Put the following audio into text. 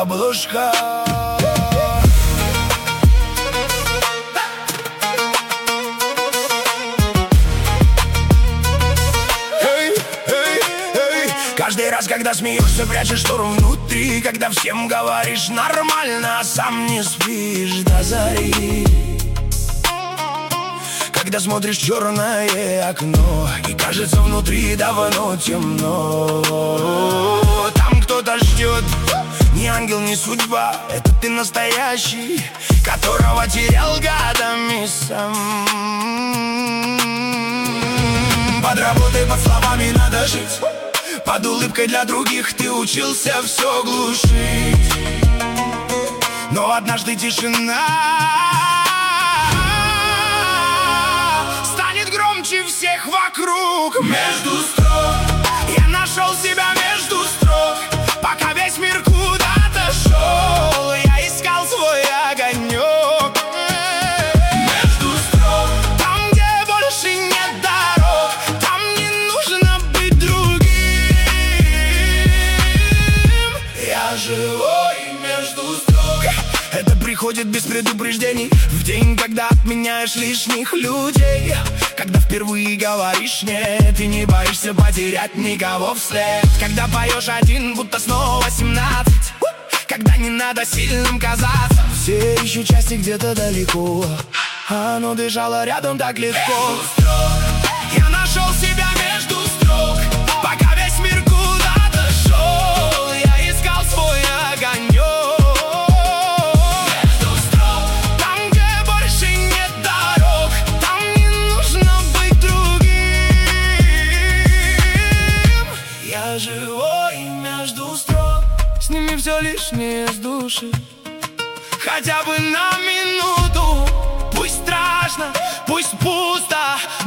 обложка. Каждый раз, когда смеешься, прячешь шторм внутри. Когда всем говоришь нормально, а сам не спишь до зари. Когда смотришь в черное окно и кажется внутри давно темно. Там кто-то ждет, ни ангел, ни судьба. Это ты настоящий, которого терял годами сам. Под работой, под словами надо жить. Под улыбкой для других ты учился все глушить. Но однажды тишина станет громче всех вокруг. Между строк я нашел себя между строк. Пока весь мир куда-то шел, я искал свой огонек. Между строк, там, где больше нет дорог, там не нужно быть другим. Я живой между строк. Это приходит без предупреждений, в день, когда отменяешь лишних людей. Когда впервые говоришь нет и не боишься потерять никого вслед. Когда поешь один, будто снова 17. Когда не надо сильным казаться. Все ищут счастье где-то далеко, а оно дышало рядом так легко. Я нашел себя между строк. Пока весь мир куда-то шел, я искал свой огонек. Я живой между строк. Сними все лишнее с души, хотя бы на минуту. Пусть страшно, пусть пусто,